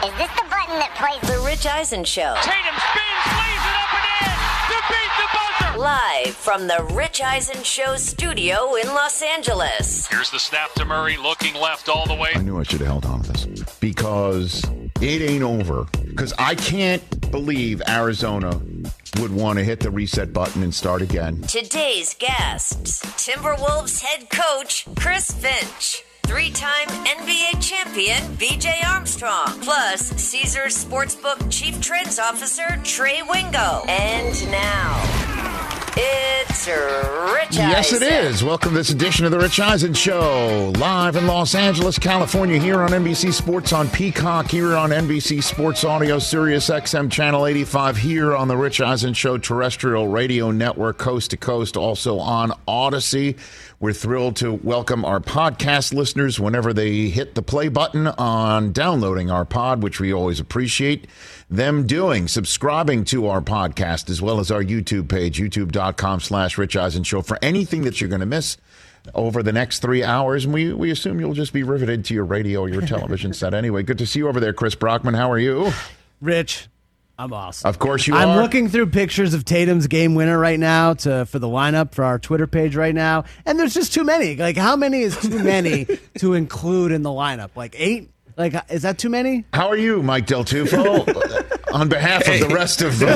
Is this the button that plays The Rich Eisen Show. Tatum spins, lays it up and in to beat the buzzer. Live from the Rich Eisen Show studio in Los Angeles. Here's the snap to Murray, looking left all the way. I knew I should have held on to this because it ain't over. Because I can't believe Arizona would want to hit the reset button and start again. Today's guests, Timberwolves head coach Chris Finch. Three-time NBA champion B.J. Armstrong, plus Caesars Sportsbook Chief Trends Officer Trey Wingo. And now, it's Rich Eisen. Yes, it is. Welcome to this edition of the Rich Eisen Show, live in Los Angeles, California, here on NBC Sports on Peacock, here on NBC Sports Audio, Sirius XM Channel 85, here on the Rich Eisen Show terrestrial radio network, coast to coast, also on Odyssey. We're thrilled to welcome our podcast listeners whenever they hit the play button on downloading our pod, which we always appreciate them doing, subscribing to our podcast, as well as our YouTube page, youtube.com/Rich Eisen Show, for anything that you're going to miss over the next 3 hours. And we assume you'll just be riveted to your radio or your television set anyway. Good to see you over there, Chris Brockman. How are you? Rich, I'm awesome. Of course you are. I'm looking through pictures of Tatum's game winner right now for the lineup for our Twitter page right now, and there's just too many. Like, how many is too many to include in the lineup? Like 8? Like, is that too many? How are you, Mike Del Tufo? On behalf of the rest of the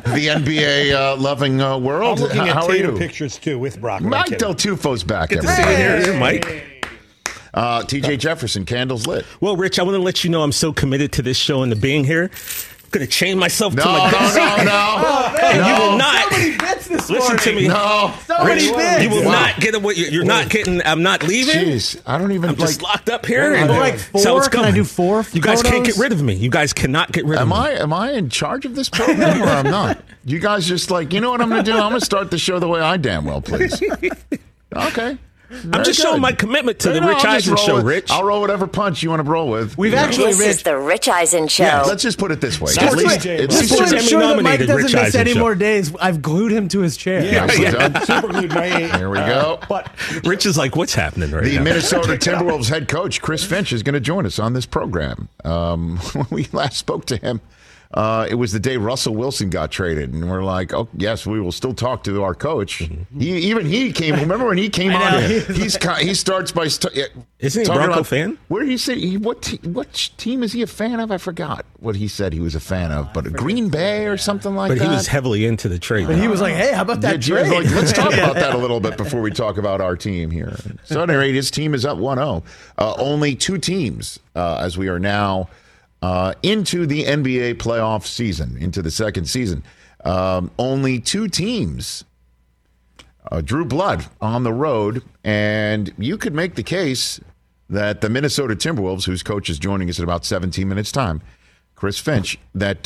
NBA loving world, I'm looking at how are Tatum you? Pictures too with Brockman. Mike Del Tufo's back. Good to see you here, Mike. TJ Jefferson, candles lit. Well, Rich, I want to let you know I'm so committed to this show and to being here. I'm going to chain myself to my desk. And you will not. Somebody bits this Listen morning. to me. No. Somebody bits. You will not get away. You're not getting. I'm not leaving. Jeez, I don't even I'm just locked up here. Can I do like 4? So it's Can I going. do 4 You guys can't photos? get rid of me. You guys cannot get rid of Am me. Am I in charge of this program or I'm not? You guys just like, you know what I'm going to do? I'm going to start the show the way I damn well please. Okay. I'm just showing my commitment to the Rich Eisen Show, Rich. I'll roll whatever punch you want to roll with. We've actually, This is the Rich Eisen Show. Yeah, let's just put it this way. Sports At least, DJ. at just least to Sports it's- ensure that Mike Emmy-nominated doesn't Rich miss Eisen any show. more days, I've glued him to his chair. Nicely done. Super glued my Here we go. But Rich is like, what's happening right The now? Minnesota Timberwolves head coach, Chris Finch, is going to join us on this program. When we last spoke to him, it was the day Russell Wilson got traded. And we're like, oh, yes, we will still talk to our coach. He came. Remember when he came I on? know. He starts by Isn't he a talking Bronco about- fan? Where did he say? What team is he a fan of? I forgot what he said he was a fan of. But a Green Bay or something like But that. he was heavily into the trade. But he was like, hey, how about that Yeah, trade? like, let's talk about that a little bit before we talk about our team here. So at any rate, his team is up 1-0. Only 2 teams as we are now into the NBA playoff season, into the second season. Only 2 teams drew blood on the road, and you could make the case that the Minnesota Timberwolves, whose coach is joining us in about 17 minutes' time, Chris Finch, that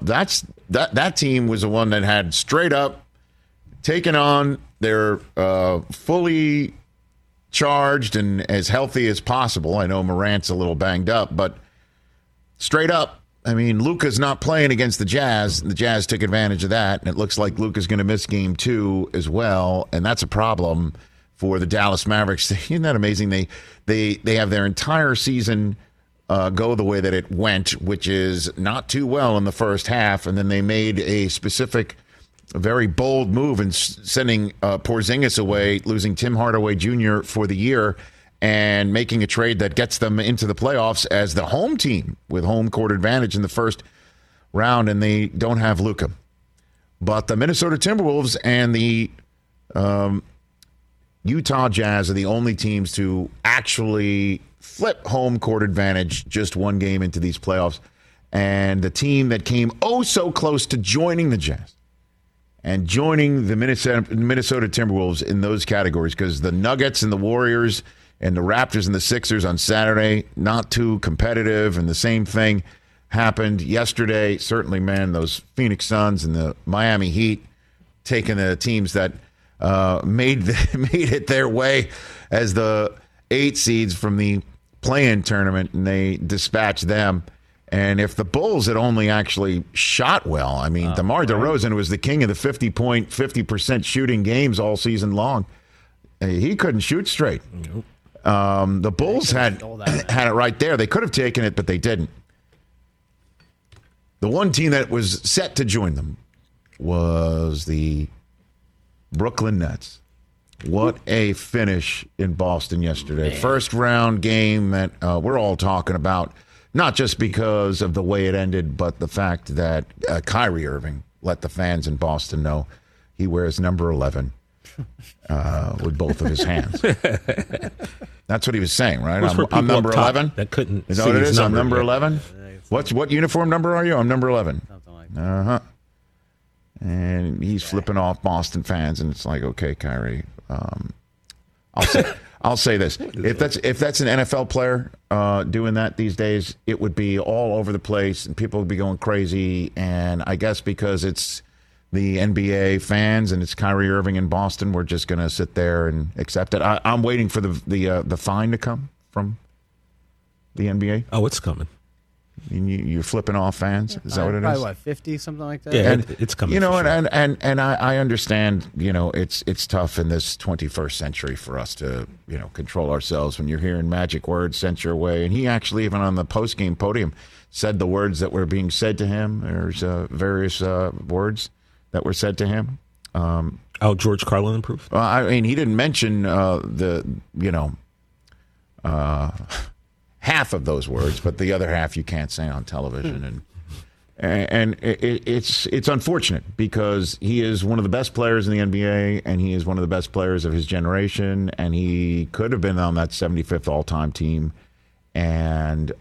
team was the one that had straight up taken on their fully charged and as healthy as possible. I know Morant's a little banged up, but straight up, I mean, Luka's not playing against the Jazz. The Jazz took advantage of that, and it looks like Luka's going to miss game 2 as well, and that's a problem for the Dallas Mavericks. Isn't that amazing? They have their entire season go the way that it went, which is not too well in the first half, and then they made a very bold move in sending Porzingis away, losing Tim Hardaway Jr. for the year, and making a trade that gets them into the playoffs as the home team with home court advantage in the first round, and they don't have Luka. But the Minnesota Timberwolves and the Utah Jazz are the only teams to actually flip home court advantage just one game into these playoffs. And the team that came so close to joining the Jazz and joining the Minnesota Timberwolves in those categories, because the Nuggets and the Warriors and the Raptors and the Sixers on Saturday, not too competitive, and the same thing happened yesterday. Certainly, man, those Phoenix Suns and the Miami Heat taking the teams that made it their way as the 8 seeds from the play-in tournament, and they dispatched them. And if the Bulls had only actually shot well, I mean, DeMar DeRozan was the king of the 50% shooting games all season long. He couldn't shoot straight. Nope. The Bulls had it right there. They could have taken it, but they didn't. The one team that was set to join them was the Brooklyn Nets. What a finish in Boston yesterday. First round game that we're all talking about, not just because of the way it ended, but the fact that Kyrie Irving let the fans in Boston know he wears number 11 with both of his hands. That's what he was saying, right? I'm number 11. That couldn't. Is that what it is? I'm number 11. What uniform number are you? I'm number 11. Something like that. And he's flipping off Boston fans, and it's like, okay, Kyrie. I'll say this: if that's an NFL player doing that these days, it would be all over the place, and people would be going crazy. And I guess because it's the NBA fans and it's Kyrie Irving in Boston, we're just going to sit there and accept it. I'm waiting for the fine to come from the NBA. Oh, it's coming. You're flipping off fans. Is that what it is? Probably 50, something like that. Yeah, it's coming. You know, for sure. and I understand. You know, it's tough in this 21st century for us to control ourselves. When you're hearing magic words sent your way, and he actually even on the post-game podium said the words that were being said to him. There's various words that were said to him. George Carlin improved. I mean, he didn't mention half of those words, but the other half you can't say on television, and it's unfortunate because he is one of the best players in the NBA, and he is one of the best players of his generation, and he could have been on that 75th all-time team, and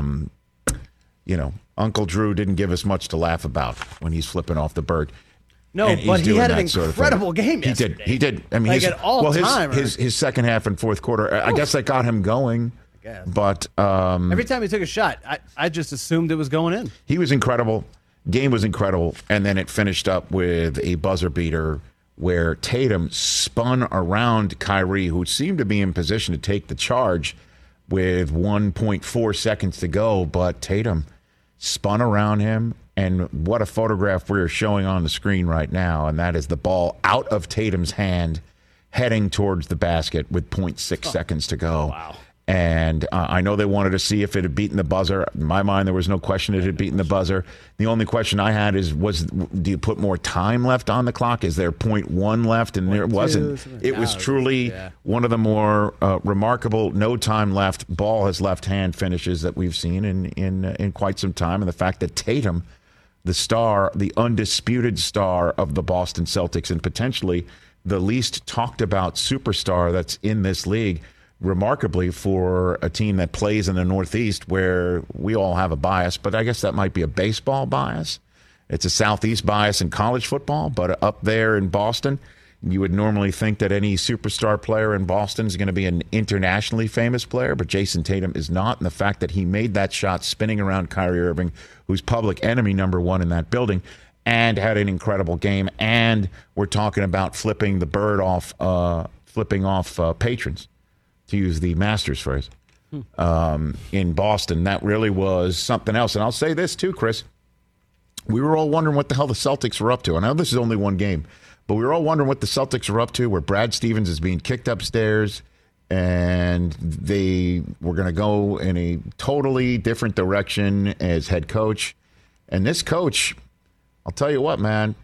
Uncle Drew didn't give us much to laugh about when he's flipping off the bird. No, but he had an incredible game yesterday. He did. I mean, his second half and fourth quarter, I guess that got him going. But every time he took a shot, I just assumed it was going in. He was incredible. Game was incredible. And then it finished up with a buzzer beater where Tatum spun around Kyrie, who seemed to be in position to take the charge with 1.4 seconds to go. But Tatum spun around him. And what a photograph we're showing on the screen right now. And that is the ball out of Tatum's hand heading towards the basket with 0.6 seconds to go. Wow. And I know they wanted to see if it had beaten the buzzer. In my mind, there was no question it had beaten the buzzer. The only question I had do you put more time left on the clock? Is there 0.1 left? And there wasn't. It was truly one of the more remarkable no time left, ball has left hand finishes that we've seen in quite some time. And the fact that Tatum, the star, the undisputed star of the Boston Celtics, and potentially the least talked about superstar that's in this league, remarkably for a team that plays in the Northeast where we all have a bias, but I guess that might be a baseball bias. It's a Southeast bias in college football, but up there in Boston, you would normally think that any superstar player in Boston is going to be an internationally famous player, but Jason Tatum is not. And the fact that he made that shot spinning around Kyrie Irving, who's public enemy number one in that building, and had an incredible game. And we're talking about flipping the bird off, patrons, to use the Masters phrase, in Boston. That really was something else. And I'll say this too, Chris. We were all wondering what the hell the Celtics were up to. I know this is only one game, but we were all wondering what the Celtics were up to, where Brad Stevens is being kicked upstairs and they were going to go in a totally different direction as head coach. And this coach, I'll tell you what, man.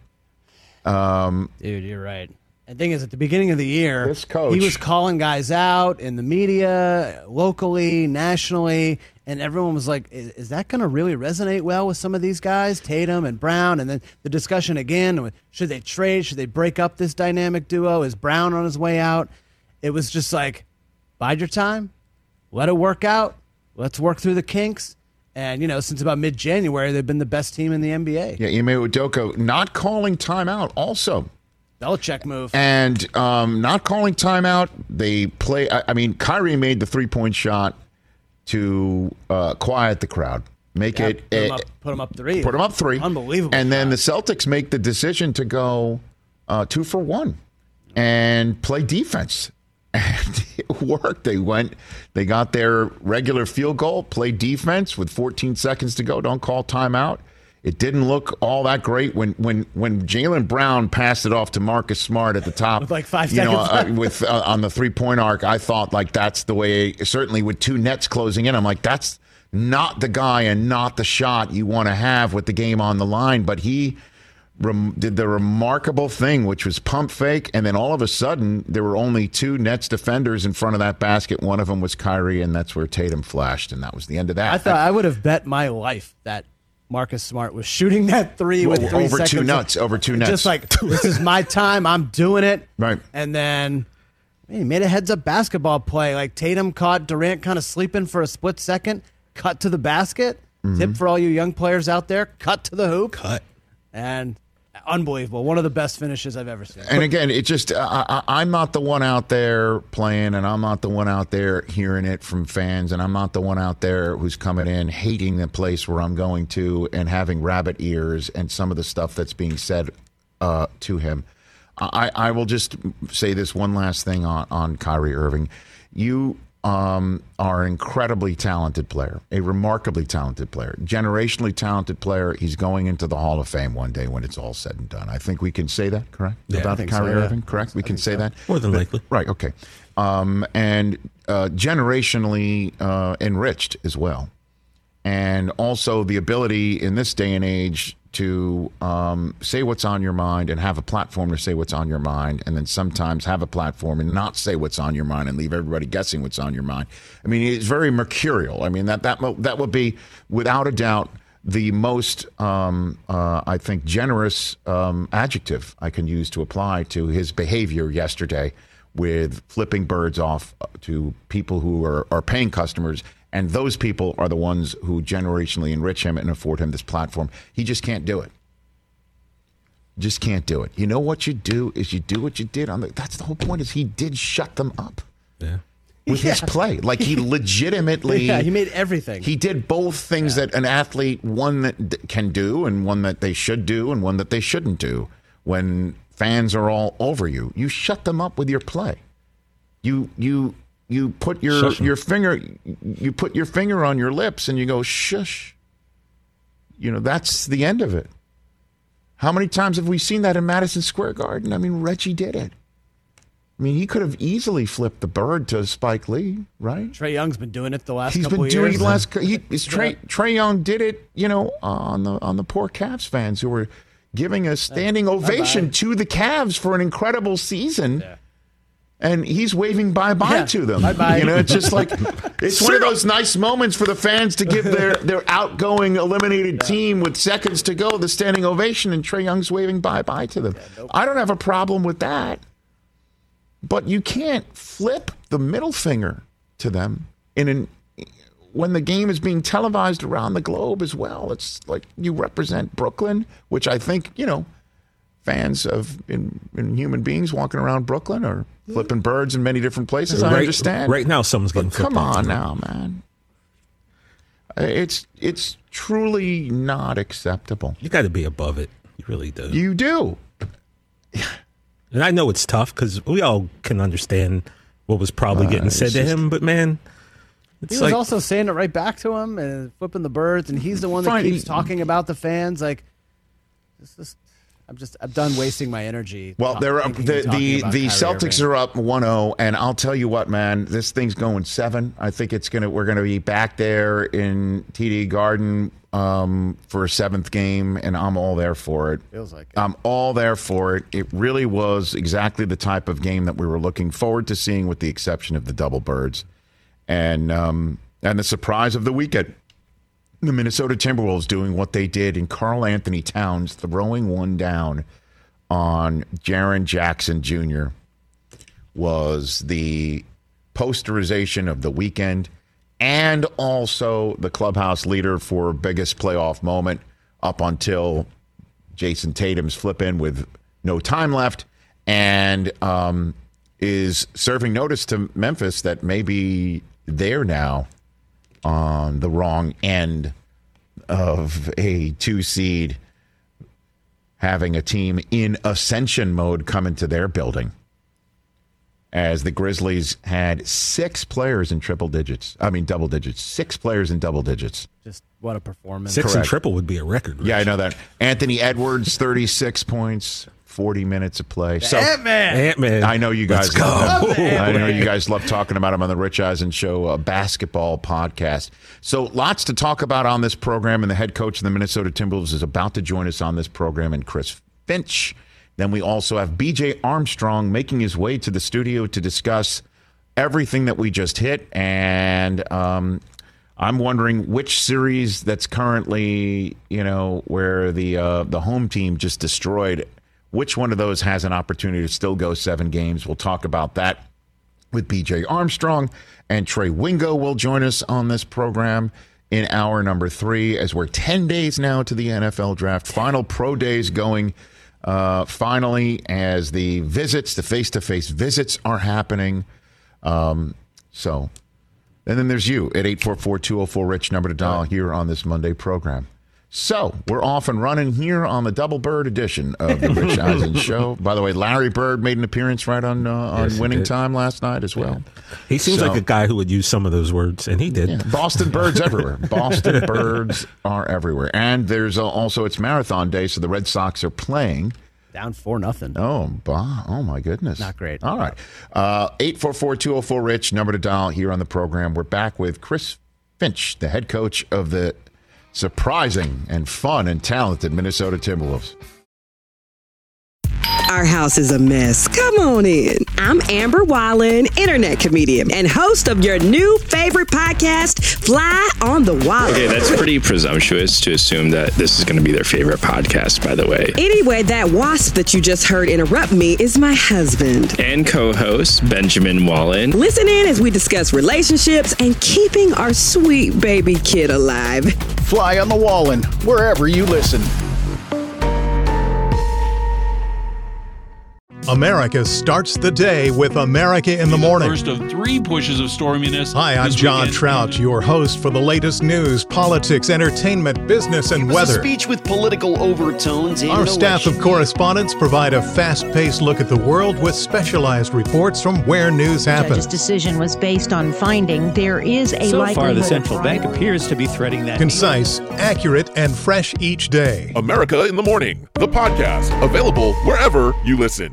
Dude, you're right. The thing is, at the beginning of the year, this coach, he was calling guys out in the media, locally, nationally, and everyone was like, is that going to really resonate well with some of these guys, Tatum and Brown? And then the discussion again, should they trade? Should they break up this dynamic duo? Is Brown on his way out? It was just like, bide your time, let it work out, let's work through the kinks. And, since about mid-January, they've been the best team in the NBA. Yeah, Ime Udoka not calling timeout also. Belichick move. And not calling timeout. They play. I mean, Kyrie made the three-point shot to quiet the crowd. Put him up three. Put him up three. Unbelievable. And then the Celtics make the decision to go 2 for 1 and play defense. And it worked. They got their regular field goal, played defense with 14 seconds to go. Don't call timeout. It didn't look all that great when Jaylen Brown passed it off to Marcus Smart at the top. With like 5 seconds on the 3-point arc. I thought like that's the way. Certainly with 2 nets closing in, I'm like that's not the guy and not the shot you want to have with the game on the line. But he did the remarkable thing, which was pump fake, and then all of a sudden there were only 2 Nets defenders in front of that basket. One of them was Kyrie, and that's where Tatum flashed, and that was the end of that. I thought I would have bet my life that Marcus Smart was shooting that 3 with 3 over seconds. Over two nuts. Just like, this is my time, I'm doing it. Right. And then he made a heads-up basketball play. Like, Tatum caught Durant kind of sleeping for a split second, cut to the basket. Tip for all you young players out there, cut to the hoop. And unbelievable. One of the best finishes I've ever seen. And again, it just, I'm not the one out there playing, and I'm not the one out there hearing it from fans, and I'm not the one out there who's coming in hating the place where I'm going to and having rabbit ears and some of the stuff that's being said to him. I will just say this one last thing on Kyrie Irving. You are an incredibly talented player, a remarkably talented player, generationally talented player. He's going into the Hall of Fame one day when it's all said and done. I think we can say that, correct? Yeah, about Kyrie Irving, correct? We can say that? More than likely. Right, okay. And generationally enriched as well. And also the ability in this day and age to say what's on your mind and have a platform to say what's on your mind, and then sometimes have a platform and not say what's on your mind and leave everybody guessing what's on your mind. I mean, it's very mercurial. I mean, that would be, without a doubt, the most, I think, generous adjective I can use to apply to his behavior yesterday with flipping birds off to people who are paying customers. And those people are the ones who generationally enrich him and afford him this platform. He just can't do it. Just can't do it. You know what you do is you do what you did on the. That's the whole point. Is he did shut them up. Yeah. With his play, like he legitimately. Yeah, he made everything. He did both things that an athlete, one that can do, and one that they should do, and one that they shouldn't do. When fans are all over you, you shut them up with your play. You put your finger on your lips and you go, shush. You know, that's the end of it. How many times have we seen that in Madison Square Garden? I mean, Reggie did it. I mean, he could have easily flipped the bird to Spike Lee, right? Trae Young's been doing it the last He's couple been doing years. Trae Young did it, you know, on the poor Cavs fans who were giving a standing ovation to the Cavs for an incredible season. Yeah. And he's waving bye-bye to them. Bye-bye. You know, it's just like, it's one of those nice moments for the fans to give their outgoing eliminated team with seconds to go the standing ovation, and Trae Young's waving bye-bye to them. I don't have a problem with that. But you can't flip the middle finger to them when the game is being televised around the globe as well. It's like you represent Brooklyn, which I think, you know, fans of in human beings walking around Brooklyn are flipping birds in many different places. I understand. Right now, someone's getting flipped. Come on now, man. It's truly not acceptable. You got to be above it. You really do. You do. And I know it's tough because we all can understand what was probably getting said to him, but man, he was also saying it right back to him and flipping the birds, and he's the one that keeps talking about the fans. Like, I'm done wasting my energy. Well, they're up. The Celtics are up 1-0, and I'll tell you what, man, this thing's going 7. I think we're gonna be back there in TD Garden for a 7th game, and I'm all there for it. Feels like it. I'm all there for it. It really was exactly the type of game that we were looking forward to seeing, with the exception of the double birds, and the surprise of the weekend. The Minnesota Timberwolves doing what they did, and Karl Anthony Towns throwing one down on Jaren Jackson Jr. was the posterization of the weekend, and also the clubhouse leader for biggest playoff moment up until Jason Tatum's flip in with no time left, and is serving notice to Memphis that maybe they're now on the wrong end of a 2 seed, having a team in ascension mode come into their building, as the Grizzlies had 6 players in double digits. 6 players in double digits. Just what a performance. 6 in triple would be a record. Rich. Yeah, I know that. Anthony Edwards, 36 points. 40 minutes of play. So Ant-Man. I know you guys. Love the I know Ant-Man. you guys love talking about him on the Rich Eisen Show basketball podcast. So lots to talk about on this program, and the head coach of the Minnesota Timberwolves is about to join us on this program, and Chris Finch. Then we also have BJ Armstrong making his way to the studio to discuss everything that we just hit, and I'm wondering which series that's currently, where the home team just destroyed, which one of those has an opportunity to still go 7 games. We'll talk about that with BJ Armstrong, and Trey Wingo will join us on this program in hour number 3, as we're 10 days now to the NFL draft. Final pro days going finally, as the face-to-face visits are happening. And then there's you at 844-204-RICH, number to dial here on this Monday program. So we're off and running here on the Double Bird edition of the Rich Eisen Show. By the way, Larry Bird made an appearance right on Winning Time last night as well. Yeah. He seems like a guy who would use some of those words, and he did. Yeah, Boston Birds everywhere. Boston Birds are everywhere. And there's also, it's marathon day, so the Red Sox are playing. Down 4-0. Oh, my goodness. Not great. All right. 844-204-RICH, number to dial here on the program. We're back with Chris Finch, the head coach of the surprising and fun and talented Minnesota Timberwolves. Our house is a mess. Come on in. I'm Amber Wallen, internet comedian and host of your new favorite podcast, Fly on the Wallen. Okay, that's pretty presumptuous to assume that this is going to be their favorite podcast, by the way. Anyway, that wasp that you just heard interrupt me is my husband. And co-host, Benjamin Wallen. Listen in as we discuss relationships and keeping our sweet baby kid alive. Fly on the Wallen, wherever you listen. America starts the day with America in the Morning. First of 3 pushes of storminess. Hi, I'm John Trout, your host for the latest news, politics, entertainment, business, and weather. A speech with political overtones. Our staff of correspondents provide a fast-paced look at the world with specialized reports from where news happens. The judge's decision was based on finding there is a so far, the central bank appears to be threading that. Concise, accurate, and fresh each day. America in the Morning, the podcast, available wherever you listen.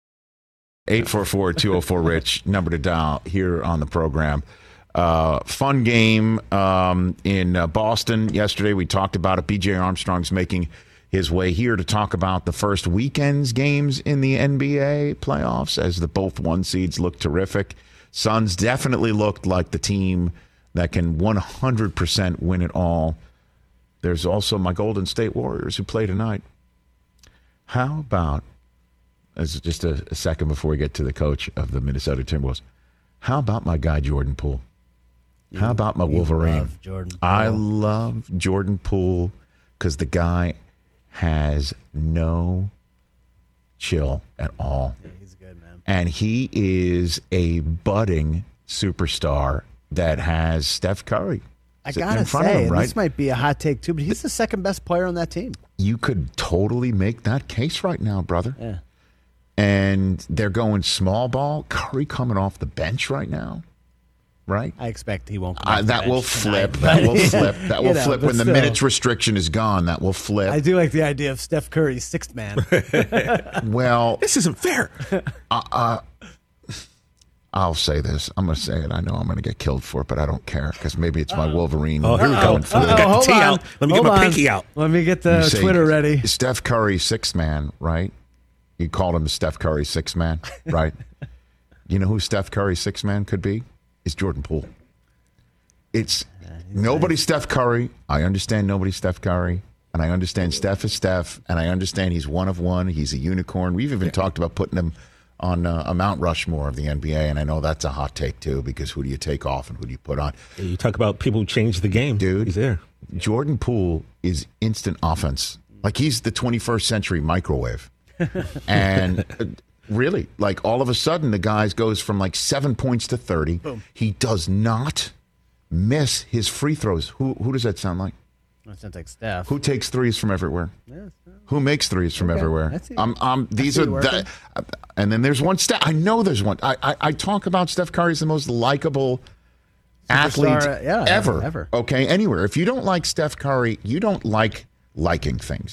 844-204-RICH, number to dial here on the program. Fun game in Boston yesterday. We talked about it. BJ Armstrong's making his way here to talk about the first weekend's games in the NBA playoffs, as the both 1 seeds look terrific. Suns definitely looked like the team that can 100% win it all. There's also my Golden State Warriors who play tonight. How about, as just a second before we get to the coach of the Minnesota Timberwolves, how about my guy Jordan Poole? How about my Wolverine? Love Jordan Poole. I love Jordan Poole because the guy has no chill at all. Yeah, he's good, man. And he is a budding superstar that has Steph Curry. I sitting gotta in front of say, him, right? this might be a hot take too, but he's the second best player on that team. You could totally make that case right now, brother. Yeah. And they're going small ball. Curry coming off the bench right now, right? I expect he won't. Come off the That bench will tonight, flip. That will but- flip. That will flip but when the still. minutes restriction is gone. That will flip. I do like the idea of Steph Curry's 6th man. Well, This isn't fair. I'll say this. I'm going to say it. I know I'm going to get killed for it, but I don't care because maybe it's my Wolverine. Oh, here we go. coming through. Let me get the hold tee on. out. Let me get Hold my on. pinky out. Let me get You the say Twitter ready. Steph Curry, 6th man, right? You called him Steph Curry, 6th man, right? You know who Steph Curry, 6th man could be? Is Jordan Poole. It's nobody Steph Curry. I understand nobody Steph Curry. And I understand Steph is Steph. And I understand he's one of one. He's a unicorn. We've even talked about putting him on a Mount Rushmore of the NBA. And I know that's a hot take, too, because who do you take off and who do you put on? You talk about people who change the game. Dude, he's there. Jordan Poole is instant offense. Like, he's the 21st century microwave. And really, like, all of a sudden, the guy goes from like 7 points to 30. Boom. He does not miss his free throws. Who does that sound like? That sounds like Steph. Who takes threes from everywhere? Yes. Who makes threes from everywhere? These are working. and then there's one Steph. I know there's one. I talk about Steph Curry as the most likable athlete ever. Ever. Okay, anywhere. If you don't like Steph Curry, you don't like liking things.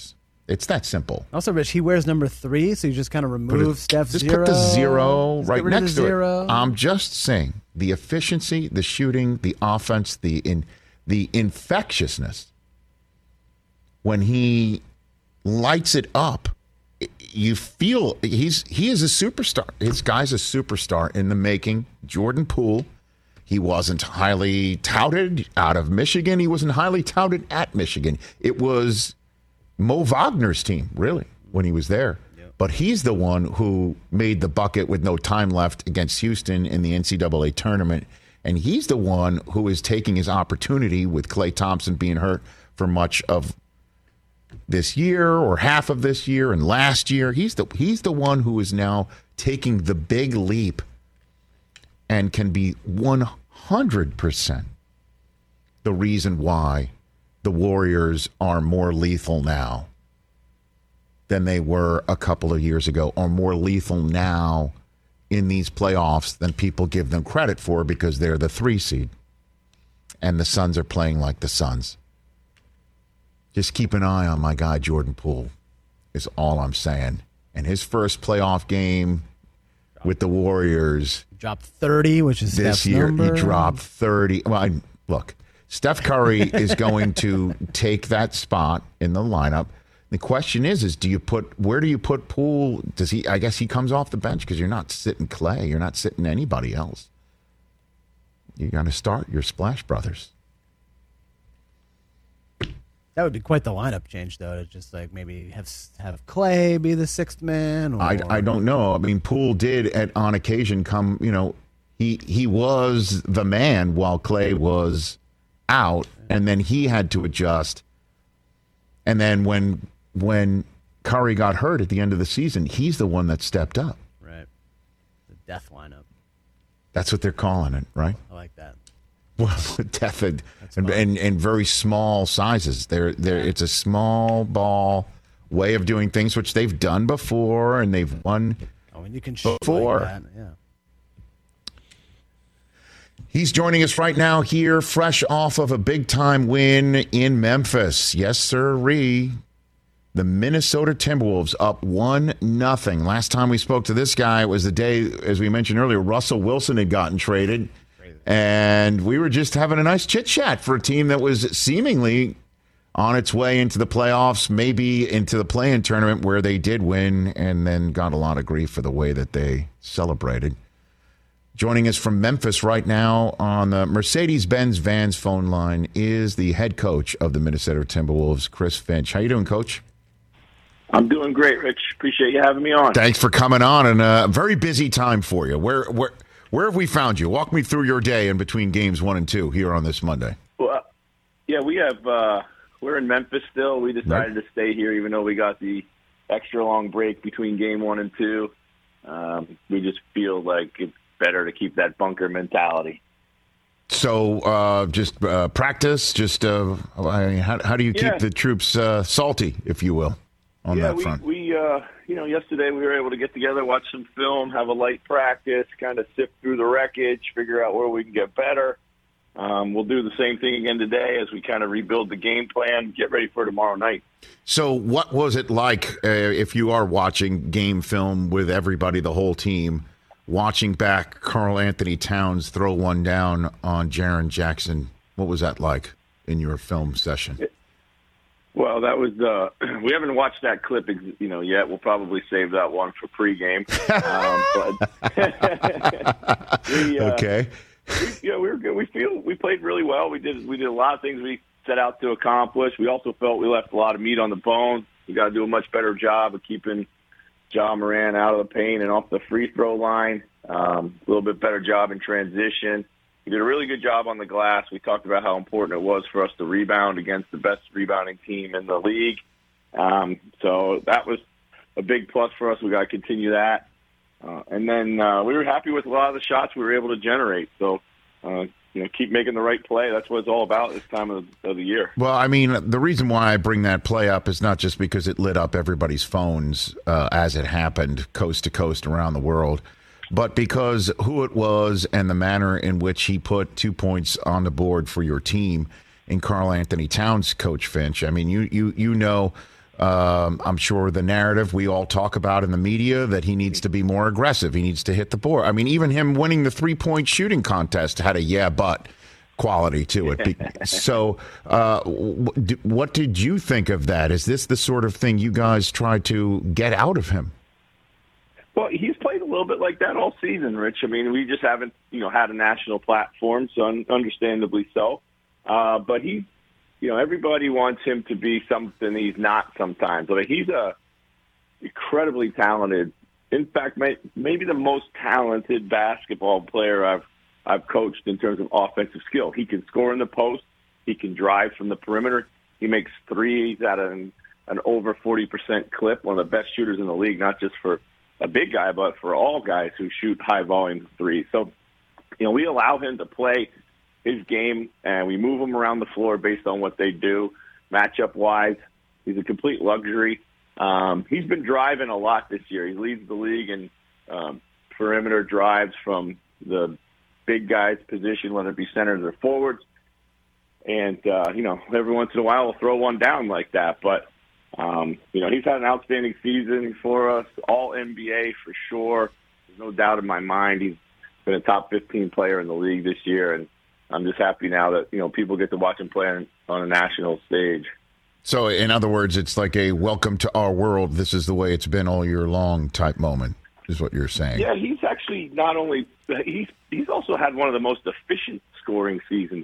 It's that simple. Also, Rich, he wears number 3, so you just kind of remove Steph's just 0. Put the 0 right next to zero. it. I'm just saying the efficiency, the shooting, the offense, the infectiousness. When he lights it up, you feel he is a superstar. This guy's a superstar in the making. Jordan Poole. He wasn't highly touted out of Michigan. He wasn't highly touted at Michigan. It was Mo Wagner's team, really, when he was there. Yep. But he's the one who made the bucket with no time left against Houston in the NCAA tournament. And he's the one who is taking his opportunity with Klay Thompson being hurt for much of this year or half of this year and last year. He's the one who is now taking the big leap and can be 100% the reason why the Warriors are more lethal now than they were a couple of years ago, or more lethal now in these playoffs than people give them credit for, because they're the 3 seed and the Suns are playing like the Suns. Just keep an eye on my guy Jordan Poole is all I'm saying. And his first playoff game with the Warriors, dropped 30, which is this Steph's year. number. He dropped 30. Well, look, Steph Curry is going to take that spot in the lineup. The question is where do you put Poole? Does he? I guess he comes off the bench because you're not sitting Klay. You're not sitting anybody else. You got to start your Splash Brothers. That would be quite the lineup change, though, to just like maybe have Klay be the 6th man. Or... I don't know. I mean, Poole did on occasion come. He was the man while Klay was out, and then he had to adjust. And then when Curry got hurt at the end of the season, he's the one that stepped up. Right. The death lineup. That's what they're calling it, right? I like that. Well, death and very small sizes. It's a small ball way of doing things, which they've done before and they've won you can before. Like that. Yeah. He's joining us right now here, fresh off of a big-time win in Memphis. Yes, sirree. The Minnesota Timberwolves up 1-0. Last time we spoke to this guy, it was the day, as we mentioned earlier, Russell Wilson had gotten traded. And we were just having a nice chit-chat for a team that was seemingly on its way into the playoffs, maybe into the play-in tournament where they did win and then got a lot of grief for the way that they celebrated. Joining us from Memphis right now on the Mercedes-Benz Vans phone line is the head coach of the Minnesota Timberwolves, Chris Finch. How you doing, Coach? I'm doing great, Rich. Appreciate you having me on. Thanks for coming on, and a very busy time for you. Where have we found you? Walk me through your day in between games 1 and 2 here on this Monday. Well, yeah, we have. We're in Memphis still. We decided to stay here, even though we got the extra long break between game 1 and 2. We just feel like it's better to keep that bunker mentality. So, just practice. Just how do you keep the troops salty, if you will, on that front? Yesterday we were able to get together, watch some film, have a light practice, kind of sift through the wreckage, figure out where we can get better. We'll do the same thing again today as we kind of rebuild the game plan, get ready for tomorrow night. So what was it like if you are watching game film with everybody, the whole team, watching back Karl Anthony Towns throw one down on Jaren Jackson? What was that like in your film session? Well, that was we haven't watched that clip, yet. We'll probably save that one for pregame. Okay. We were good. We feel we played really well. We did a lot of things we set out to accomplish. We also felt we left a lot of meat on the bone. We got to do a much better job of keeping Ja Morant out of the paint and off the free throw line. A little bit better job in transition. We did a really good job on the glass. We talked about how important it was for us to rebound against the best rebounding team in the league. So that was a big plus for us. We got to continue that. And then we were happy with a lot of the shots we were able to generate. So, keep making the right play. That's what it's all about this time of the year. Well, I mean, the reason why I bring that play up is not just because it lit up everybody's phones as it happened coast to coast around the world, but because who it was and the manner in which he put 2 points on the board for your team in Karl Anthony Towns, Coach Finch. I mean, you know I'm sure the narrative we all talk about in the media that he needs to be more aggressive. He needs to hit the board. I mean, even him winning the 3-point shooting contest had a but quality to it. So what did you think of that? Is this the sort of thing you guys try to get out of him? Well, he's played a little bit like that all season, Rich. I mean, we just haven't, had a national platform, so understandably so. But he, everybody wants him to be something he's not sometimes. But he's a incredibly talented, in fact, maybe the most talented basketball player I've coached in terms of offensive skill. He can score in the post. He can drive from the perimeter. He makes threes at an over 40% clip, one of the best shooters in the league, not just for a big guy, but for all guys who shoot high volume threes. So, we allow him to play his game, and we move him around the floor based on what they do, matchup-wise. He's a complete luxury. He's been driving a lot this year. He leads the league in perimeter drives from the big guys' position, whether it be centers or forwards. And, every once in a while we'll throw one down like that. But, he's had an outstanding season for us, all NBA for sure. There's no doubt in my mind he's been a top 15 player in the league this year. And I'm just happy now that, people get to watch him play on a national stage. So, in other words, it's like a welcome to our world, this is the way it's been all year long type moment, is what you're saying. Yeah, he's actually not only he's also had one of the most efficient scoring seasons.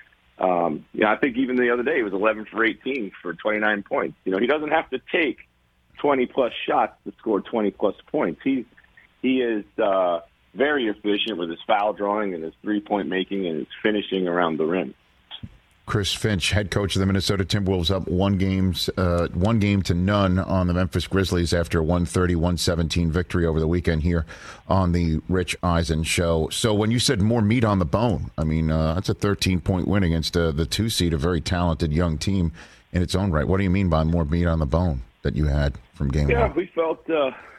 I think even the other day he was 11 for 18 for 29 points. He doesn't have to take 20-plus shots to score 20-plus points. He is very efficient with his foul drawing and his three-point making and his finishing around the rim. Chris Finch, head coach of the Minnesota Timberwolves, up one game to none on the Memphis Grizzlies after a 130-117 victory over the weekend here on the Rich Eisen Show. So when you said more meat on the bone, I mean, that's a 13-point win against the 2 seed, a very talented young team in its own right. What do you mean by more meat on the bone that you had from game one? Yeah, we felt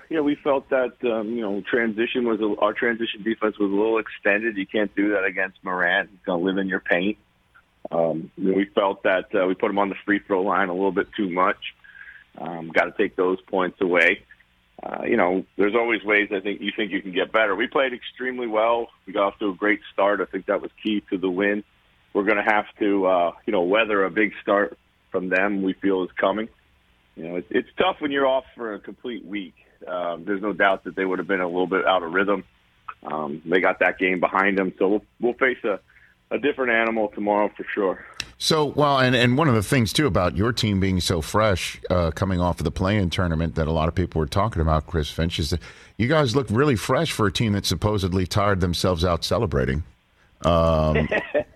that transition our transition defense was a little extended. You can't do that against Morant. He's going to live in your paint. We felt that we put him on the free throw line a little bit too much. Got to take those points away. There's always ways I think you can get better. We played extremely well. We got off to a great start. I think that was key to the win. We're going to have to, weather a big start from them we feel is coming. It's tough when you're off for a complete week. There's no doubt that they would have been a little bit out of rhythm. They got that game behind them, so we'll face a different animal tomorrow for sure. So, well, and one of the things, too, about your team being so fresh coming off of the play-in tournament that a lot of people were talking about, Chris Finch, is that you guys look really fresh for a team that supposedly tired themselves out celebrating. What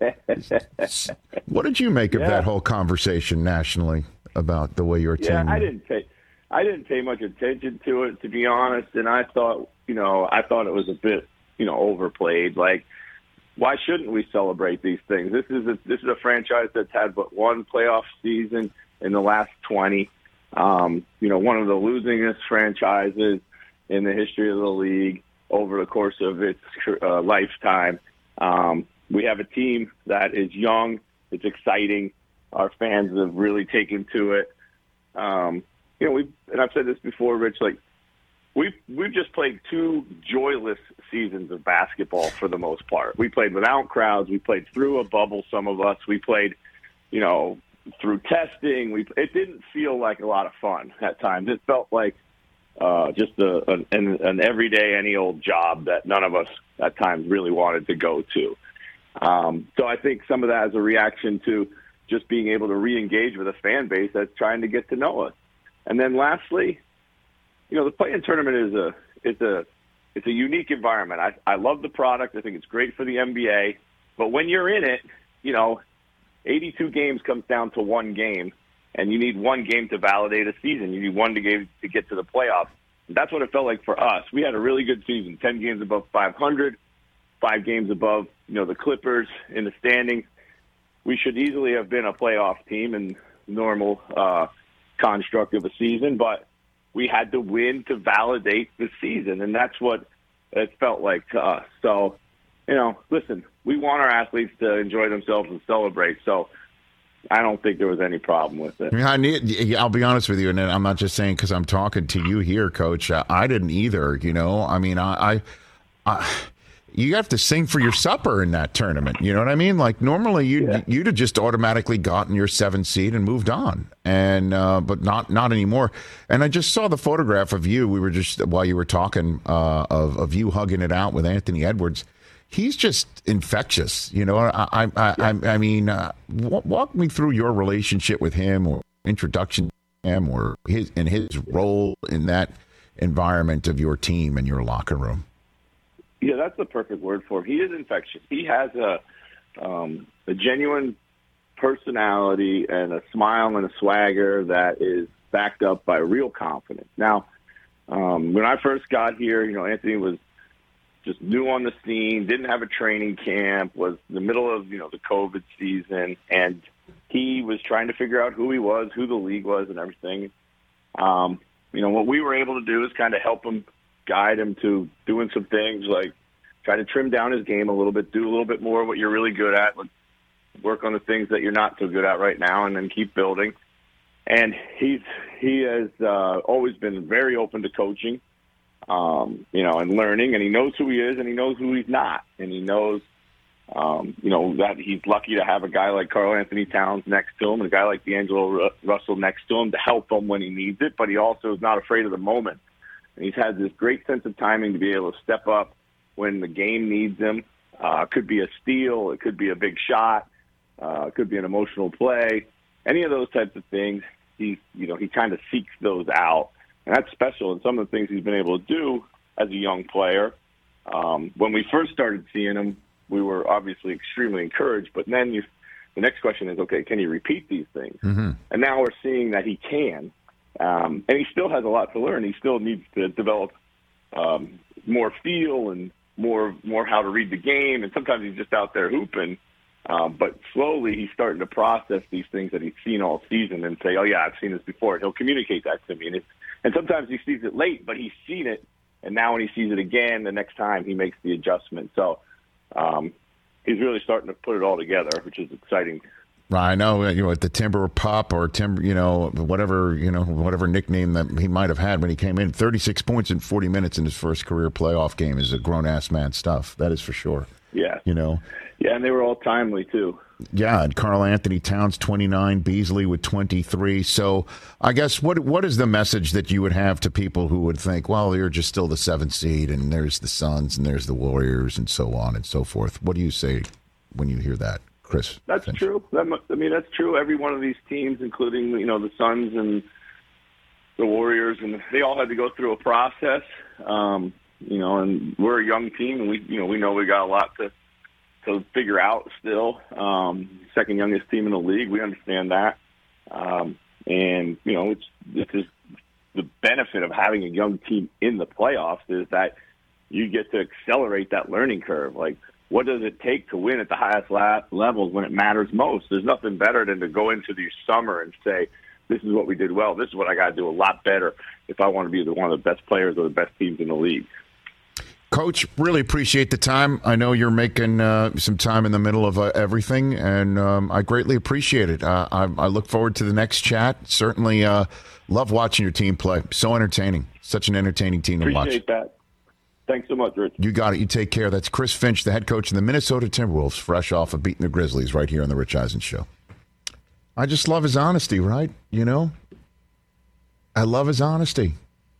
did you make of that whole conversation nationally about the way your team... Yeah, I didn't pay much attention to it, to be honest, and I thought it was a bit, overplayed. Like, why shouldn't we celebrate these things? This is a franchise that's had but one playoff season in the last 20. One of the losingest franchises in the history of the league over the course of its lifetime. We have a team that is young. It's exciting. Our fans have really taken to it. And I've said this before, Rich, like, We've just played 2 joyless seasons of basketball for the most part. We played without crowds. We played through a bubble, some of us. We played, through testing. It didn't feel like a lot of fun at times. It felt like just an everyday, any old job that none of us at times really wanted to go to. So I think some of that is a reaction to just being able to re-engage with a fan base that's trying to get to know us. And then lastly, the play-in tournament is a unique environment. I love the product. I think it's great for the NBA. But when you're in it, 82 games comes down to one game, and you need one game to validate a season. You need one game to get to the playoffs. And that's what it felt like for us. We had a really good season, 10 games above 500, 5 games above the Clippers in the standings. We should easily have been a playoff team in normal construct of a season, but we had to win to validate the season, and that's what it felt like to us. So, listen, we want our athletes to enjoy themselves and celebrate. So I don't think there was any problem with it. I'll be honest with you, and I'm not just saying because I'm talking to you here, Coach. I didn't either. I mean, you have to sing for your supper in that tournament. You know what I mean? Like normally you'd have just automatically gotten your 7th seed and moved on, and but not anymore. And I just saw the photograph of you. We were just while you were talking of you hugging it out with Anthony Edwards. He's just infectious. I mean, walk me through your relationship with him, or introduction to him, or his role in that environment of your team and your locker room. Yeah, that's the perfect word for him. He is infectious. He has a genuine personality and a smile and a swagger that is backed up by real confidence. Now, when I first got here, Anthony was just new on the scene, didn't have a training camp, was in the middle of, the COVID season, and he was trying to figure out who he was, who the league was, and everything. What we were able to do is kind of help him, guide him to doing some things like try to trim down his game a little bit, do a little bit more of what you're really good at, work on the things that you're not so good at right now, and then keep building. And he has always been very open to coaching, and learning, and he knows who he is and he knows who he's not. And he knows, that he's lucky to have a guy like Karl Anthony Towns next to him and a guy like D'Angelo Russell next to him to help him when he needs it, but he also is not afraid of the moment. And he's had this great sense of timing to be able to step up when the game needs him. It could be a steal. It could be a big shot. It could be an emotional play. Any of those types of things, he kind of seeks those out. And that's special. And some of the things he's been able to do as a young player, when we first started seeing him, we were obviously extremely encouraged. But then the next question is, okay, can he repeat these things? Mm-hmm. And now we're seeing that he can. And he still has a lot to learn. He still needs to develop more feel and more how to read the game. And sometimes he's just out there hooping. But slowly he's starting to process these things that he's seen all season and say, oh, yeah, I've seen this before. And he'll communicate that to me. And sometimes he sees it late, but he's seen it. And now when he sees it again, the next time he makes the adjustment. So he's really starting to put it all together, which is exciting. I know, at the Timber Pup or Timber, whatever nickname that he might have had when he came in, 36 points in 40 minutes in his first career playoff game is a grown-ass man stuff. That is for sure. Yeah. Yeah, and they were all timely, too. Yeah, and Karl Anthony Towns, 29, Beasley with 23. So I guess what is the message that you would have to people who would think, well, you're just still the 7th seed, and there's the Suns, and there's the Warriors, and so on and so forth? What do you say when you hear that, Chris? That's true. That's true. Every one of these teams, including, the Suns and the Warriors, and they all had to go through a process, and we're a young team, and we know we got a lot to figure out still. Second youngest team in the league. We understand that. This is the benefit of having a young team in the playoffs is that you get to accelerate that learning curve. Like, what does it take to win at the highest levels when it matters most? There's nothing better than to go into the summer and say, this is what we did well. This is what I got to do a lot better if I want to be one of the best players or the best teams in the league. Coach, really appreciate the time. I know you're making some time in the middle of everything, and I greatly appreciate it. I look forward to the next chat. Certainly love watching your team play. So entertaining. Such an entertaining team to watch. Appreciate that. Thanks so much, Rich. You got it. You take care. That's Chris Finch, the head coach of the Minnesota Timberwolves, fresh off of beating the Grizzlies right here on the Rich Eisen Show. I just love his honesty, right? I love his honesty.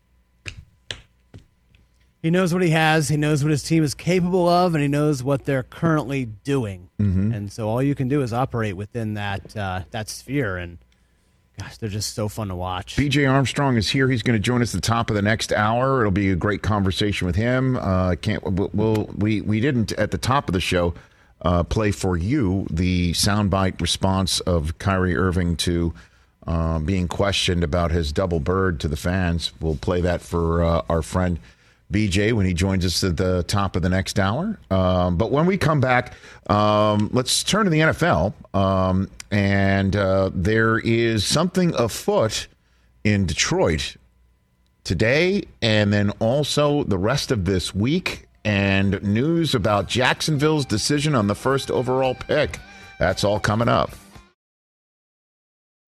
He knows what he has. He knows what his team is capable of, and he knows what they're currently doing. Mm-hmm. And so all you can do is operate within that sphere. And gosh, they're just so fun to watch. BJ Armstrong is here. He's going to join us at the top of the next hour. It'll be a great conversation with him. We didn't at the top of the show play for you the soundbite response of Kyrie Irving to being questioned about his double bird to the fans. We'll play that for our friend BJ when he joins us at the top of the next hour. But when we come back, let's turn to the NFL. And there is something afoot in Detroit today and then also the rest of this week, and news about Jacksonville's decision on the first overall pick. That's all coming up.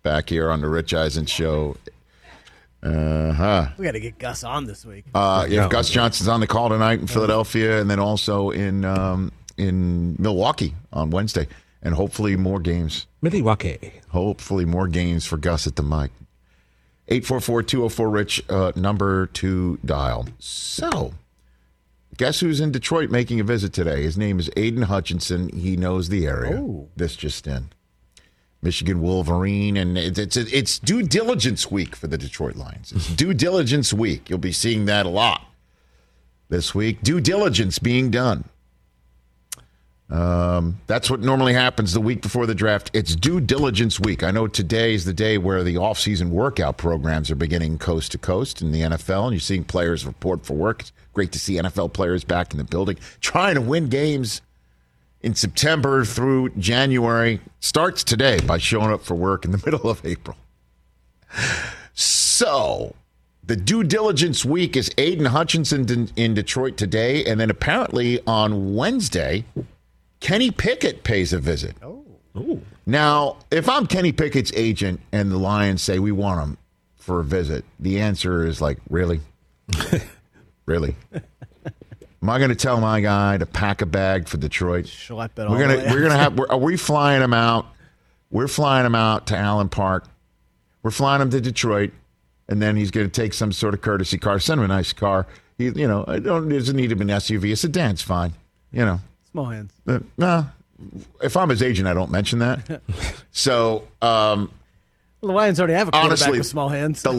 back here on the Rich Eisen Show. We got to get Gus on this week. Gus Johnson's on the call tonight in Philadelphia, and then also in Milwaukee on Wednesday, and hopefully more games. Milwaukee. Hopefully more games for Gus at the mic. 844-204-RICH, number to dial. So, guess who's in Detroit making a visit today? His name is Aiden Hutchinson. He knows the area. Oh. This just in. Michigan Wolverine, and it's due diligence week for the Detroit Lions. It's due diligence week. You'll be seeing that a lot this week. Due diligence being done. That's what normally happens the week before the draft. It's due diligence week. I know today is the day where the off-season workout programs are beginning coast to coast in the NFL, and you're seeing players report for work. It's great to see NFL players back in the building, trying to win games in September through January. Starts today by showing up for work in the middle of April. So, the due diligence week is Aiden Hutchinson in Detroit today, and then apparently on Wednesday, Kenny Pickett pays a visit. Oh. Now, if I'm Kenny Pickett's agent and the Lions say we want him for a visit, the answer is like, really? Really? Am I going to tell my guy to pack a bag for Detroit? Are we flying him out? We're flying him out to Allen Park. We're flying him to Detroit, and then he's going to take some sort of courtesy car. Send him a nice car. It doesn't need to be an SUV. A sedan's fine. Small hands. No. If I'm his agent, I don't mention that. So, the Lions already have a quarterback honestly, with small hands. The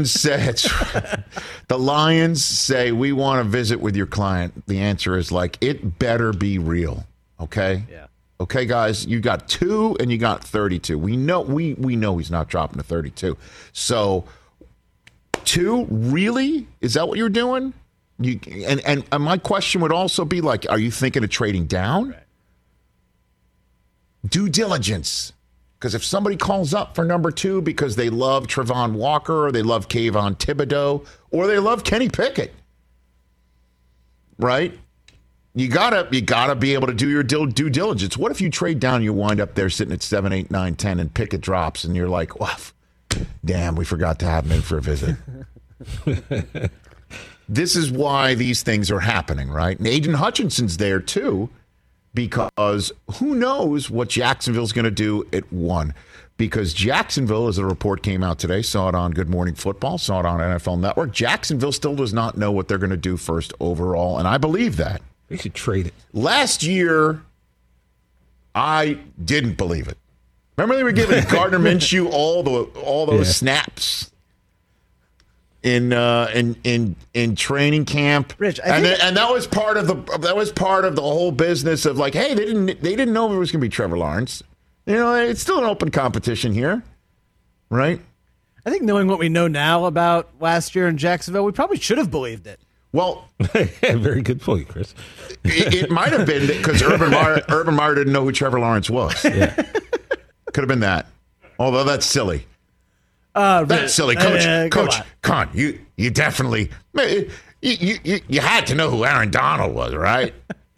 Lions say we want to visit with your client. The answer is like, it better be real. Okay? Yeah. Okay, guys, you got 2 and you got 32. We know he's not dropping to 32. So 2, really? Is that what you're doing? And my question would also be like, are you thinking of trading down? Right. Due diligence. Because if somebody calls up for number 2 because they love Trevon Walker or they love Kayvon Thibodeau or they love Kenny Pickett, right? You gotta be able to do your due diligence. What if you trade down and you wind up there sitting at 7, 8, 9, 10 and Pickett drops and you're like, oh, damn, we forgot to have him in for a visit. This is why these things are happening, right? And Aiden Hutchinson's there too. Because who knows what Jacksonville's going to do at 1. Because Jacksonville, as a report came out today, saw it on Good Morning Football, saw it on NFL Network, Jacksonville still does not know what they're going to do first overall, and I believe that. They should trade it. Last year, I didn't believe it. Remember they were giving Gardner Minshew all those snaps in training camp, Rich, and that was part of the whole business of like, hey, they didn't know it was going to be Trevor Lawrence. It's still an open competition here, right? I think knowing what we know now about last year in Jacksonville, we probably should have believed it. Well, very good point, Chris. It might have been because Urban Meyer didn't know who Trevor Lawrence was. Yeah. Could have been that. Although that's silly, Coach. Coach Con, you definitely you had to know who Aaron Donald was, right?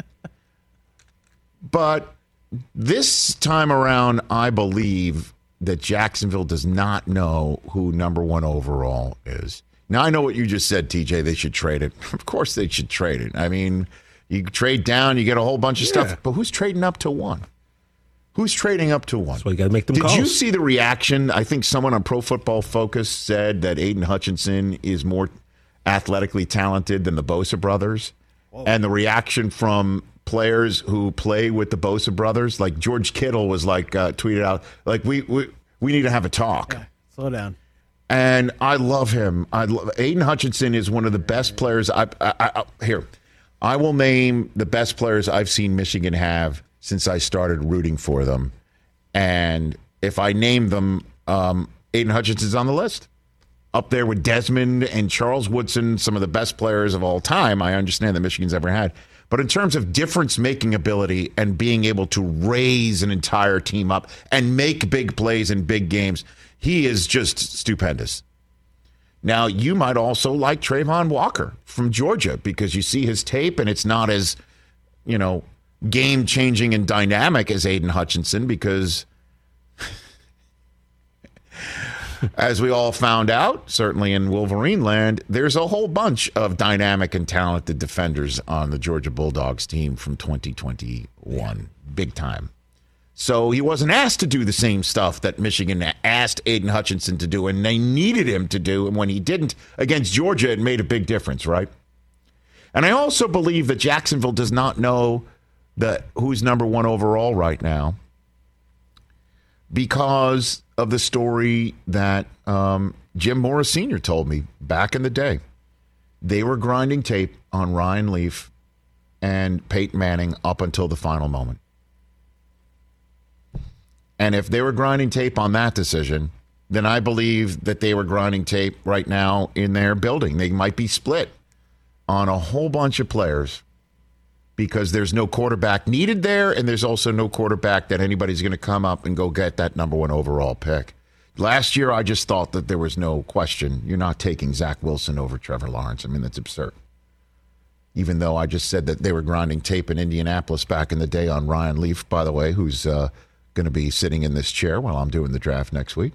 But this time around, I believe that Jacksonville does not know who number 1 overall is. Now, I know what you just said, TJ. They should trade it. Of course they should trade it. I mean, you trade down, you get a whole bunch of stuff. But who's trading up to 1? Who's trading up to 1? So you got to make them calls. Did you see the reaction? I think someone on Pro Football Focus said that Aiden Hutchinson is more athletically talented than the Bosa brothers. Whoa. And the reaction from players who play with the Bosa brothers, like George Kittle was like tweeted out, like we need to have a talk. Yeah, slow down. And I love him. Aiden Hutchinson is one of the best players. I will name the best players I've seen Michigan have since I started rooting for them. And if I name them, Aiden Hutchinson's on the list. Up there with Desmond and Charles Woodson, some of the best players of all time. I understand that Michigan's ever had. But in terms of difference-making ability and being able to raise an entire team up and make big plays in big games, he is just stupendous. Now, you might also like Trayvon Walker from Georgia because you see his tape and it's not as, game-changing and dynamic as Aiden Hutchinson because As we all found out, certainly in Wolverine land, there's a whole bunch of dynamic and talented defenders on the Georgia Bulldogs team from 2021. Big time. So he wasn't asked to do the same stuff that Michigan asked Aiden Hutchinson to do, and they needed him to do. And when he didn't against Georgia, it made a big difference, right? And I also believe that Jacksonville does not know who's number one overall right now because of the story that Jim Morris Sr. told me back in the day. They were grinding tape on Ryan Leaf and Peyton Manning up until the final moment. And if they were grinding tape on that decision, then I believe that they were grinding tape right now in their building. They might be split on a whole bunch of players because there's no quarterback needed there, and there's also no quarterback that anybody's going to come up and go get that number one overall pick. Last year, I just thought that there was no question. You're not taking Zach Wilson over Trevor Lawrence. I mean, that's absurd. Even though I just said that they were grinding tape in Indianapolis back in the day on Ryan Leaf, by the way, who's going to be sitting in this chair while I'm doing the draft next week.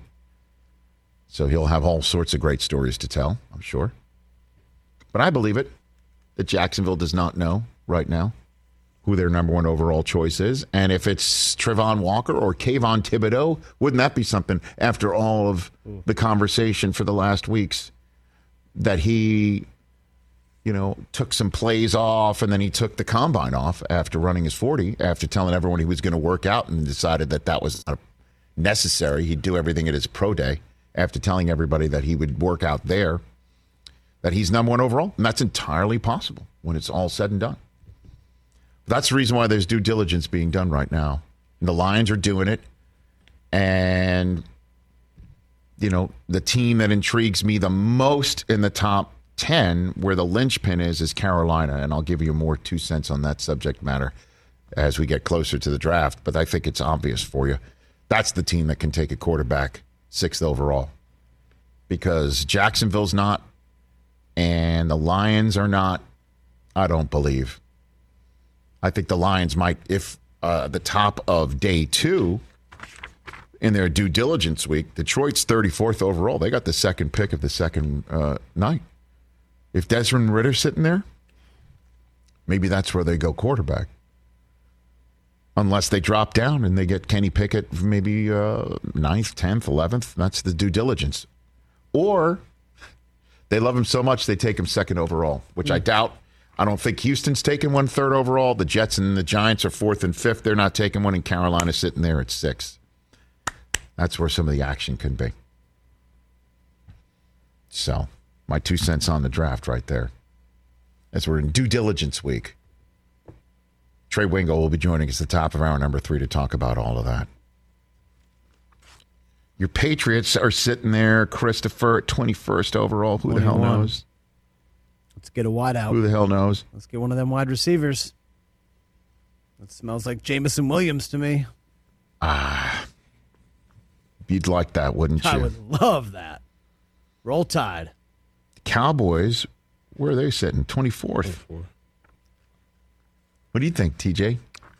So he'll have all sorts of great stories to tell, I'm sure. But I believe it, that Jacksonville does not know right now who their number one overall choice is. And if it's Trevon Walker or Kayvon Thibodeau, wouldn't that be something after all of the conversation for the last weeks that he, took some plays off and then he took the combine off after running his 40, after telling everyone he was going to work out and decided that was not necessary. He'd do everything at his pro day after telling everybody that he would work out there, that he's number one overall. And that's entirely possible when it's all said and done. That's the reason why there's due diligence being done right now. And the Lions are doing it. And, the team that intrigues me the most in the top 10, where the linchpin is Carolina. And I'll give you more 2 cents on that subject matter as we get closer to the draft. But I think it's obvious for you. That's the team that can take a quarterback 6th overall. Because Jacksonville's not, and the Lions are not, I don't believe. I think the Lions might, if the top of day 2 in their due diligence week, Detroit's 34th overall. They got the second pick of the second night. If Desmond Ritter's sitting there, maybe that's where they go quarterback. Unless they drop down and they get Kenny Pickett maybe 9th, 10th, 11th. That's the due diligence. Or they love him so much they take him 2nd overall, which I doubt. I don't think Houston's taking one 3rd overall. The Jets and the Giants are 4th and 5th. They're not taking one, and Carolina's sitting there at 6th. That's where some of the action can be. So, my 2 cents on the draft right there. As we're in due diligence week. Trey Wingo will be joining us at the top of hour number 3 to talk about all of that. Your Patriots are sitting there, Christopher, at 21st overall. Who 21. The hell knows? Let's get a wide out. Who the hell knows? Let's get one of them wide receivers. That smells like Jameson Williams to me. You'd like that, wouldn't you? I would love that. Roll Tide. Cowboys, where are they sitting? 24th. 24. What do you think, TJ?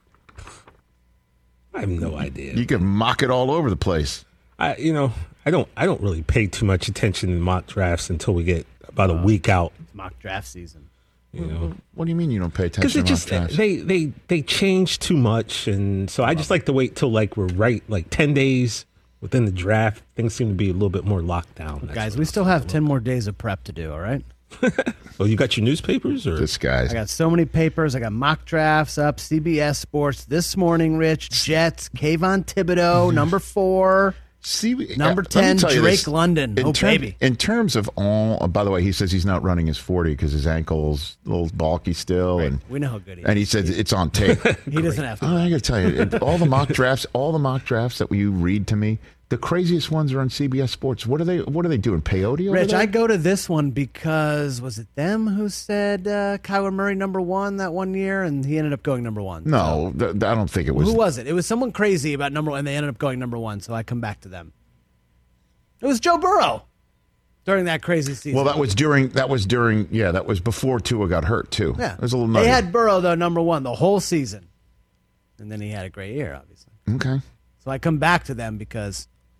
I have no idea. You can mock it all over the place. I don't really pay too much attention to mock drafts until we get about a week out. It's mock draft season. What do you mean you don't pay attention to mock drafts? They change too much, and so I just like to wait till we're right 10 days within the draft. Things seem to be a little bit more locked down. Guys, we still have 10 more days of prep to do, all right? Oh, you got your newspapers? Or? This guy. I got so many papers. I got mock drafts up, CBS Sports, This Morning, Rich, Jets, Kayvon Thibodeau, number 4. Number 10, Drake London. Baby. In terms of all, by the way, he says he's not running his 40 because his ankle's a little bulky still. Right. And we know how good he is. And he says it's on tape. He doesn't have to. I got to tell you, all the mock drafts that you read to me, the craziest ones are on CBS Sports. What are they doing? Peyote over Rich, there? I go to this one because, was it them who said Kyler Murray number 1 that one year, and he ended up going number 1? No, I don't think it was. Who was it? It was someone crazy about number 1, and they ended up going number 1, so I come back to them. It was Joe Burrow during that crazy season. Well, that was before Tua got hurt, too. Yeah. It was a little nutty. They had Burrow, though, number 1 the whole season, and then he had a great year, obviously. Okay. So I come back to them because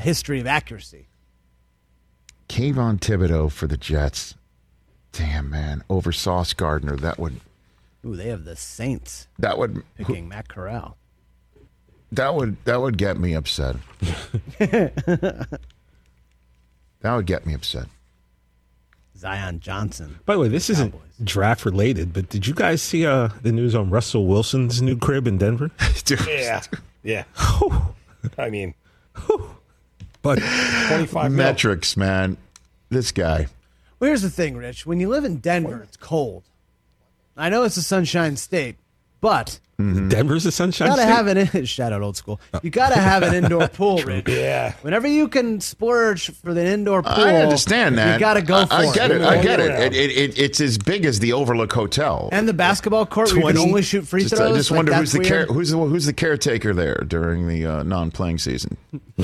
history of accuracy. Kayvon Thibodeau for the Jets. Damn, man. Over Sauce Gardner. That would... Ooh, they have the Saints That would... picking Matt Corral. That would get me upset. That would get me upset. Zion Johnson. By the way, this isn't draft related, but did you guys see the news on Russell Wilson's new crib in Denver? Yeah. I mean, but 25 metrics, man. This guy. Well, here's the thing, Rich. When you live in Denver, it's cold. I know it's a sunshine state, but Denver's a sunshine you gotta state? have shout out old school. You gotta have an indoor pool, Rich. Yeah. Whenever you can splurge for the indoor pool, I understand that. You gotta go for it. I get it. It's as big as the Overlook Hotel. And the basketball court where you can only shoot free throws. I just wonder that's who's the caretaker there during the non-playing season.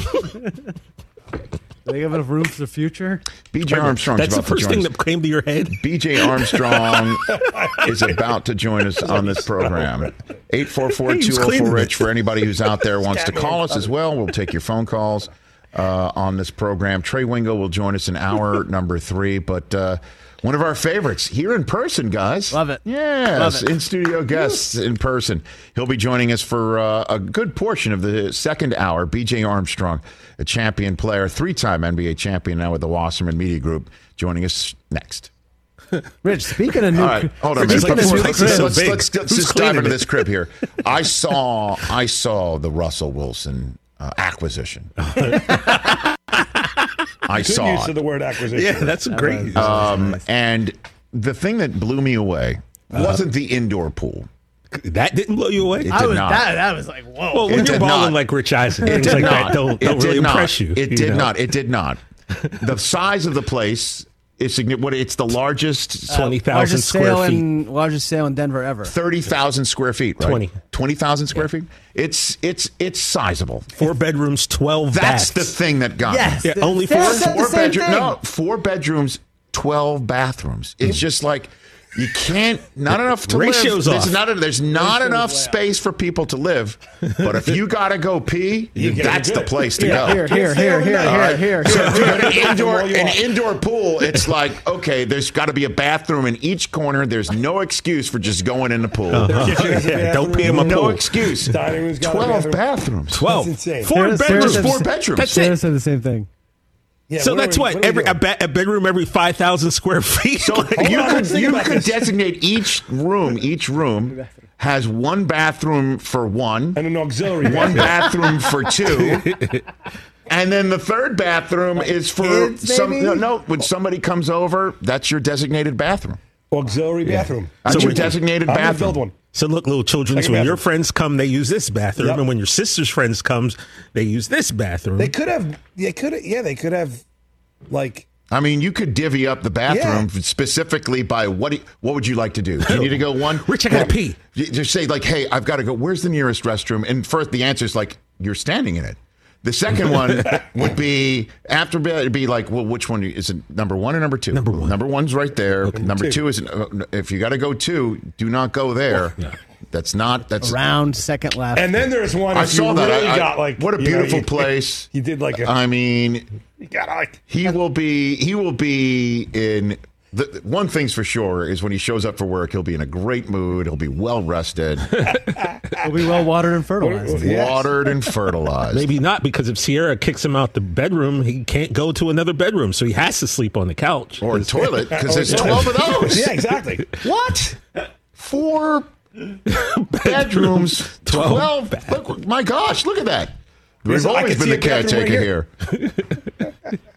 Do they have enough room for the future? BJ Armstrong's That's the about to first join thing us. that came to your head? BJ Armstrong is about to join us on this program. 844-204-RICH for anybody who's out there wants to call us as well. We'll take your phone calls on this program. Trey Wingo will join us in hour number 3, but one of our favorites here in person, guys. Love it. Yes, Love it. in-studio guests in person. He'll be joining us for a good portion of the second hour. BJ Armstrong, a champion player, 3-time NBA champion now with the Wasserman Media Group, joining us next. Rich, speaking of new... All right, hold on a minute. Let's just dive into this crib here. I saw the Russell Wilson acquisition. I Good saw use it. of the word acquisition. Yeah, that's great. And the thing that blew me away wasn't the indoor pool. That didn't blow you away? It did not. That was like, whoa. Well, when It you're did balling not. like Rich Eisen, It things did like not. that don't It really did not. impress you. It you did know? not. It did not. The size of the place is significant. It's the largest 20,000 square feet. Largest sale in Denver ever. 30,000 square feet, right? 20,000 square feet. It's sizable. 4 bedrooms, 12 That's baths. the thing that got Yes. me. Yeah, only Sarah four? said the same thing. No, 4 bedrooms, 12 bathrooms. It's just like you can't. Not enough to Ratios live. off. There's not enough space for people to live. But if you gotta go pee, that's the place to go. Here. So if you got an indoor pool, it's like, okay, there's got to be a bathroom in each corner. There's no excuse for just going in the pool. Yeah, don't pee in my No pool. excuse. Dining room's got a 12 bathroom. bathrooms. 12. That's insane. 4 bedrooms. 4 bedrooms. That's Sarah it. said the same thing. Yeah, So that's what? are we A doing? bedroom every 5,000 square feet? So you could designate each room has one bathroom for one, And an auxiliary one bathroom. bathroom for 2. And then the third bathroom is for Kids, maybe? when somebody comes over, that's your designated bathroom. Auxiliary bathroom. That's So your designated I'm gonna bathroom. build one. So look, little children, Second when your bathroom. friends come, they use this bathroom, Yep. and when your sister's friends comes, they use this bathroom. They could have, like, I mean, you could divvy up the bathroom specifically by what would you like to do? Do you need to go one? Rich, I gotta pee. You just say like, hey, I've got to go. Where's the nearest restroom? And first, the answer is like, you're standing in it. The second one would be after bed. It'd be like, well, which one is it? Number 1 or number 2? Number 1. Number 1's right there. Okay. Number 2. 2 is if you got to go 2, do not go there. Yeah. That's Around second left. and then there's one. I if saw you that. Really I got like what a you know, beautiful you- place. You did like a. I mean, you got like. he will be in. One thing's for sure is when he shows up for work, he'll be in a great mood. He'll be well rested, We'll be well watered and fertilized. Yes. watered and fertilized. Maybe not, because if Sierra kicks him out the bedroom, he can't go to another bedroom, so he has to sleep on the couch. or a toilet because there's 12 of those. Yeah, exactly. What? 4 bedrooms, 12. Look, my gosh, look at that. We've I always can been see the a bathroom caretaker right here.